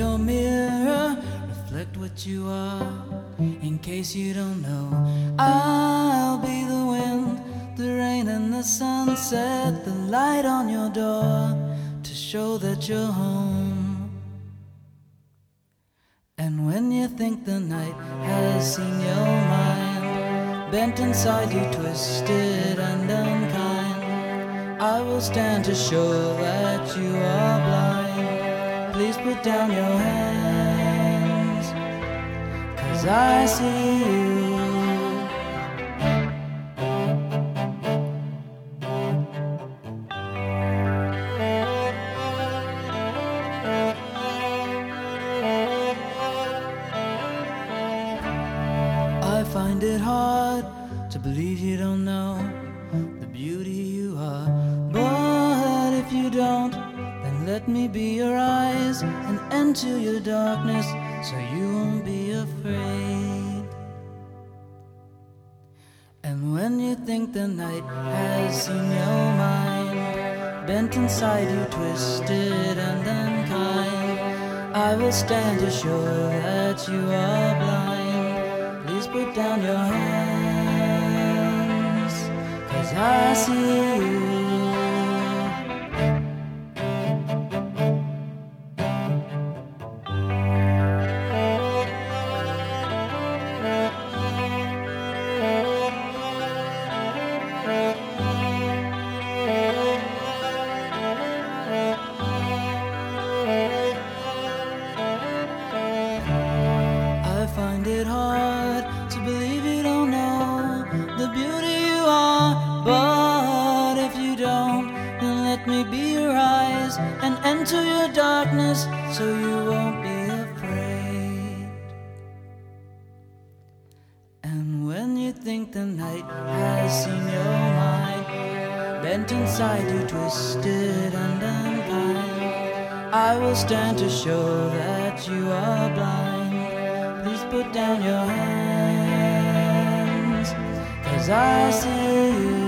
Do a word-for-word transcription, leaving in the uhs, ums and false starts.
your mirror, reflect what you are. In case you don't know, I'll be the wind, the rain and the sunset, the light on your door to show that you're home. And when you think the night has seen your mind, bent inside you, twisted and unkind, I will stand to show that you are blind. Please put down your hands, 'cause I see you. I find it hard to believe you don't know the beauty you are. But if you don't, then let me be your eyes and enter your darkness so you won't be afraid. And when you think the night has seen your mind, bent inside you, twisted and unkind, I will stand to show that you are blind. Please put down your hands, 'cause I see you. I find it hard to believe you don't know the beauty you are. But if you don't, then let me be your eyes and enter your darkness so you won't be afraid. And when you think the night has seen your mind, bent inside you, twisted and unkind, I will stand to show that you are blind. Please put down your hands, 'cause I see you.